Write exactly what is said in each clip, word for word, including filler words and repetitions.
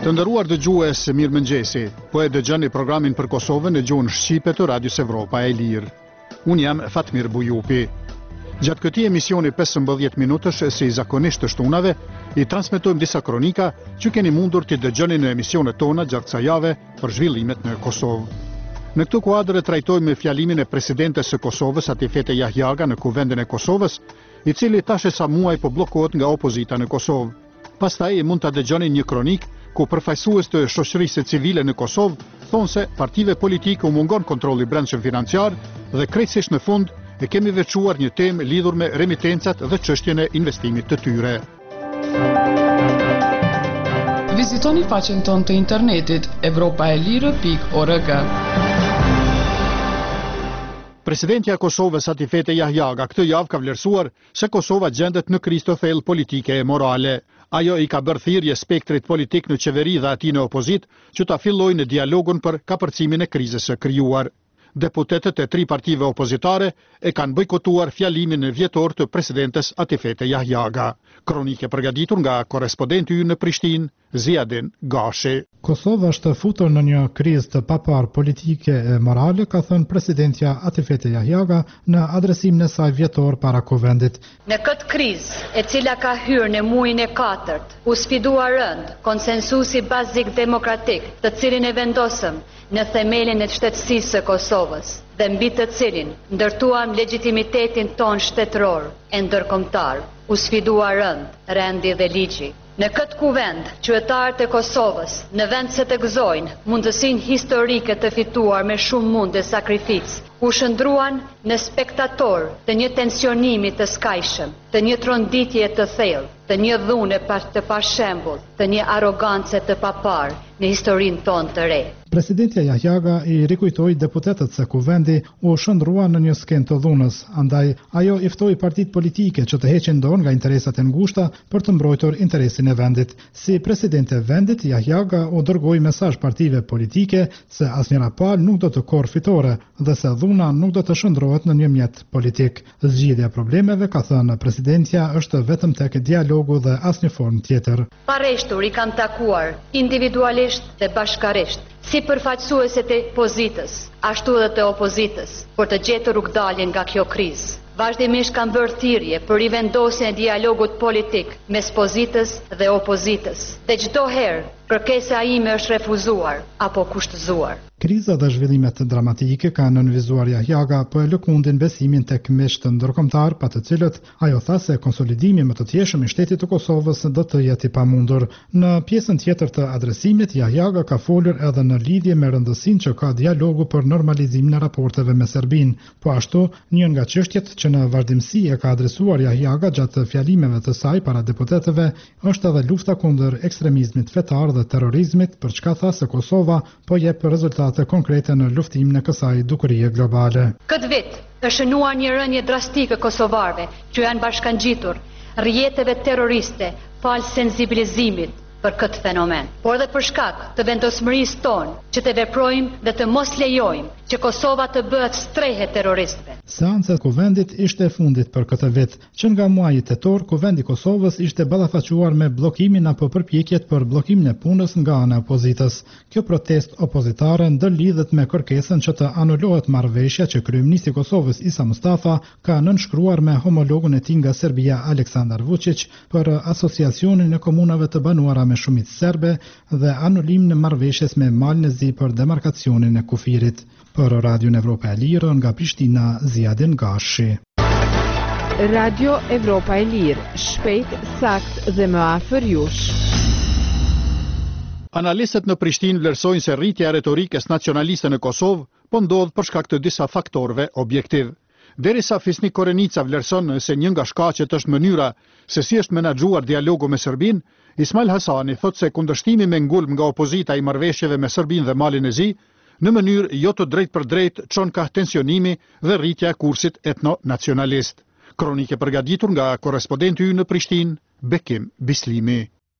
Të nderuar dëgjues, mirëmëngjesi. Po e dëgjoni programin për Kosovën në gjuhën shqipe të Radios Evropa e Lirë. Unë jam Fatmir Bujupi. Gjatë këtij emisioni pesëmbëdhjetë minutësh si zakonisht të shtunave, i transmetojmë disa kronika që keni mundur të dëgjoni në emisionet tona gjatë kësaj jave për zhvillimet në Kosovë. Në këtë kuadër trajtojmë fjalimin e presidentes së Kosovës, Atifete Jahjaga, në Kuvendin e Kosovës, i cili tash sa muaj po bllokohet nga opozita në Kosovë. Pastaj mund ta dëgjoni një kronik ku përfaqësues të shoqërisë civile në Kosovë thonë se partive politike u mungon kontrolli brendshëm financiar dhe krejtësisht në fund e kemi veçuar një temë lidhur me remitencat dhe çështjen e investimit të tyre. Vizitoni faqen tonë të internetit evropaelire pikë org. Presidentja e Kosovës Atifete Jahjaga këtë javë ka vlerësuar se Kosova gjendet në krizë të thellë politike e morale. Ajo i ka bërë thirrje spektrit politik në qeveri dhe atij në opozit që ta fillojnë në dialogun për kapërcimin e krizës së krijuar. Deputetët e tri partive opozitare e kanë bojkotuar fjalimin e vjetor të presidentes Atifete Jahjaga. Kronike përgatitur nga korrespondenti ynë në Prishtinë, Ziadin Gashi. Kosova është futur në një krizë të papar politike e morale, ka thënë presidentja Atifete Jahjaga në adresimin e saj vjetor para Kuvendit. Në këtë krizë, e cila ka hyrë në muajin e katërt, u sfidua rënd konsensusi bazik demokratik, të cilin e vendosëm në themelin e shtetësisë së Kosovës, dhe mbi të cilin ndërtuam legitimitetin ton shtetëror e ndërkombëtar. U sfidua rënd rendi dhe ligji. Në këtë kuvend, qytetarët e Kosovës, në vend se të gëzojnë mundësinë historike të fituar me shumë mund dhe sakrificë, u shndruan në spektator të një tensionimi të skajshëm, të një tronditje të thellë, të një dhune të pashembull, të një arrogancë të papar në historinë tonë të re. Presidentja Jahjaga i rikujtoi deputetët se kuvendi u shndrua në një skenë të dhunës, andaj ajo i ftoi partitë politike që të heqin dorë nga interesat e ngushta për të mbrojtur interesin e vendit. Si presidente e vendit, Jahjaga u dërgoi mesazh partive politike se asnjëra palë nuk do të korrë fitore dhe se dhuna nuk do të shndrohet në një mjet politik. Zgjidhja e problemeve, ka thënë presidentja, është vetëm tek dialogu dhe asnjë formë tjetër. Pareshtur i kam takuar individualisht dhe bashkarisht, si përfaqësuesit e pozitës, ashtu edhe të opozitës, për të gjetur rrugdalje nga kjo krizë. Vazhdimisht kam bërë thirrje për rivendosjen e dialogut politik mes pozitës dhe opozitës. Dhe çdo herë kërkesa ime është refuzuar apo kushtëzuar. Kriza dhe zhvillimet dramatike kanë nënvizuar Jahjaga, po e lëkundin besimin tek miqtë ndërkombëtar, pa të cilët ajo tha se konsolidimi më të thjeshëm i shtetit të Kosovës do të jetë i pamundur. Në pjesën tjetër të adresimit, Jahjaga ka folur edhe në lidhje me rëndësinë që ka dialogu për normalizimin e raporteve me Serbinë. Po ashtu, një nga çështjet që në vazhdimsi e ka adresuar Jahjaga gjatë fjalimeve të saj para deputetëve është edhe lufta kundër ekstremizmit fetar dhe terrorizmit, për çka tha se Kosova po jep rezultate konkrete në luftimin e kësaj dukurie globale. Këtë vit është shënuar një rënje drastike kosovarëve që janë bashkangjitur rrjeteve terroriste falë sensibilizimit për këtë fenomen, por dhe për shkak të vendosmërisë tonë që të veprojmë dhe të mos lejojmë që Kosova të bëhet strehe terroristëve. Seanca e kuvendit ishte e fundit për këtë vit, që nga muaji tetor kuvendi i Kosovës ishte ballafaquar me bllokimin apo përpjekjet për bllokimin e punës nga ana e opozitës. Kjo protestë opozitare ndërlidhet me kërkesën që të anulohet marrëveshja që kryeministri i Kosovës Isa Mustafa ka nënshkruar me homologun e tij nga Serbia Aleksandar Vučić për asociacionin e komunave të banuara me shumicë serbe dhe anulimin e marrëveshjes me Malnezi për demarkacionin e kufirit. Për Radion Evropa e Lirë, nga Prishtina, Ziadin Gashi. Radio Evropa e Lirë, shpejt, sakt dhe më afër jush. Analistët në Prishtinë vlerësojnë se rritja e retorikës nacionaliste në Kosovë po ndodh për shkak të disa faktorëve objektiv. Derisa Fisnik Korenica vlerëson se një nga shkaqet është mënyra se si është menaxhuar dialogu me Serbinë, Ismail Hasani thotë se kundërshtimi me ngulm nga opozita i marrëveshjeve me Serbinë dhe Malin e Zi në mënyrë jo të drejt për drejt çon ka tensionimi dhe rritja e kursit etno-nacionalist. Kronike përgatitur nga korrespondenti ynë në Prishtinë, Bekim Bislimi.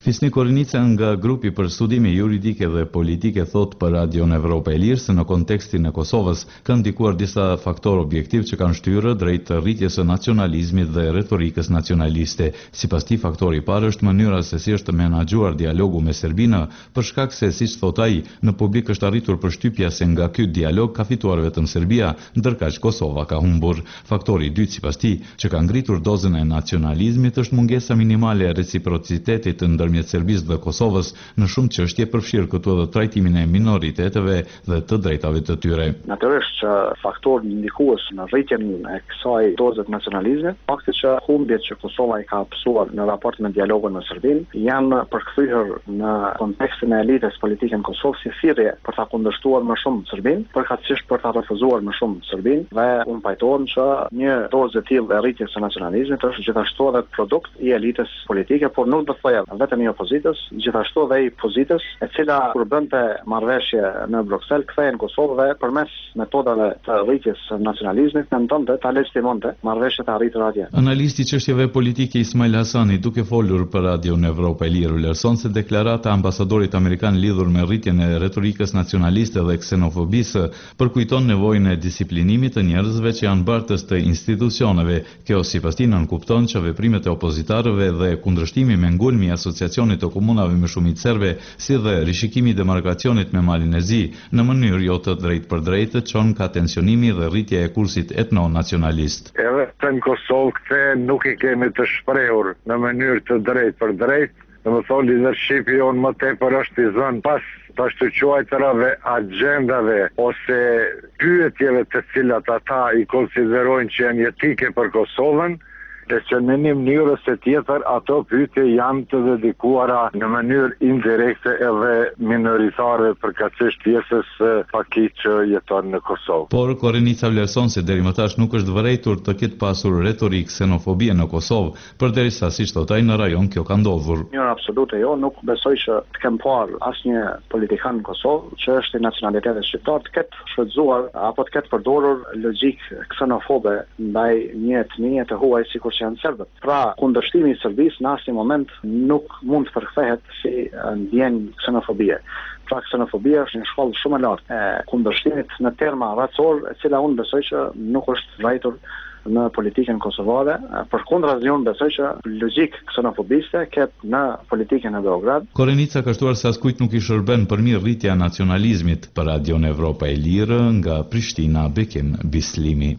Fisni Korenica nga grupi për studime juridike dhe politike thot për Radion Evropa e Lirë se në kontekstin e Kosovës kanë ndikuar disa faktorë objektiv që kanë shtyrë drejt rritjes së nacionalizmit dhe retorikës nacionaliste. Sipas tij, faktori i parë është mënyra se si është menaxhuar dialogu me Serbinë, për shkak se, siç thot ai, në publik është arritur përshtypja se nga ky dialog ka fituar vetëm Serbia, ndërkaq Kosova ka humbur. Faktori i dytë sipas tij, që ka ngritur dozën e nacionalizmit, është mungesa minimale e reciprocitetit ndër Serbisë dhe Kosovës në shumë çështje, përfshirë këtu edhe trajtimin e minoriteteve dhe të drejtave të tyre. Natyrisht që faktor ndikues në rritjen e kësaj doze të nacionalizmit, fakti që humbjet që Kosova i ka hapësuar në raport me dialogun me Serbinë janë përkthyer në kontekstin e elitës politike në Kosovë si thirrje për ta kundërshtuar më shumë Serbinë, përkatësisht për ta refuzuar më shumë Serbinë, dhe unë pajtohem që një dozë e tillë e rritjes së nacionalizmit është gjithashtu edhe produkt i elitës politike, por nuk do të thojë vetëm i opozitës, gjithashtu dhe i pozitës, e cila kur bënte marrëveshje në Bruksel, kthehej në Kosovë dhe përmes metodave të rritjes së nacionalizmit mentonte ta legitimonte marrëveshjet e arritura atje. Analisti i çështjeve politike Ismail Hasani, duke folur për Radion Evropa e Lirë, vlerëson se deklarata e ambasadorit amerikan lidhur me rritjen e retorikës nacionaliste dhe ksenofobisë përkujton nevojën e disiplinimit të njerëzve që janë bartës të institucioneve. Kjo sipas tij nënkupton që veprimet e opozitarëve dhe kundërshtimi me ngulmi i asociacionit të komunave me shumicë serbe, si dhe rishikimi i demarkacionit me Malin e Zi, në mënyrë jo të drejtë për drejtë, çon ka tensionimi dhe rritja e kursit etno-nacionalist. Edhe në Kosovë këtë nuk i kemi të shprehur në mënyrë të drejtë për drejtë, dhe më thonë leadershipi jonë më tepër është i zënë pas të ashtu quajtërave agendave ose pyetjeve të cilat ata i konsiderojnë që janë jetike për Kosovën, e që në një mënyrë se tjetër ato pyetje janë të dedikuara në mënyrë indirekte edhe minoritare përkatësisht pjesës pakit që jeton në Kosovë. Por Korenica vlerëson se deri më tash nuk është vërejtur të ketë pasur retorik ksenofobie në Kosovë, përderisa siç thot ai në rajon kjo ka ndodhur. Në absolute jo, nuk besoj që të kem parë asnjë politikan në Kosovë që është i nacionalitetit shqiptar të ketë shfrytzuar apo të ketë përdorur logjik ksenofobe ndaj një etnie të huaj sikur që janë serbët. Pra, kundërshtimi i Serbisë në asnjë moment nuk mund të përkthehet si ndjenjë ksenofobie. Pra, ksenofobia është një shkallë shumë e lartë e kundërshtimit në terma racor, e cila unë besoj që nuk është vërejtur në politikën kosovare. Përkundrazi unë besoj që logjik ksenofobiste ket në politikën e Beograd. Korenica ka shtuar se askujt nuk i shërben për mirë rritja e nacionalizmit. Për Radion Evropa e Lirë nga Prishtina, Bekim Bislimi.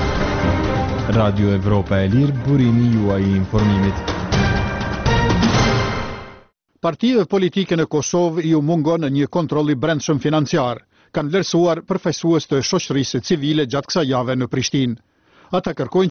Radio Evropa e Lirë, burimi juaj i informimit. Partive politike në Kosovë ju mungon një kontroll i brendshëm financiar, kanë vlerësuar përfaqësues të shoqërisë civile gjatë kësaj jave në Prishtinë. Ata kërkojnë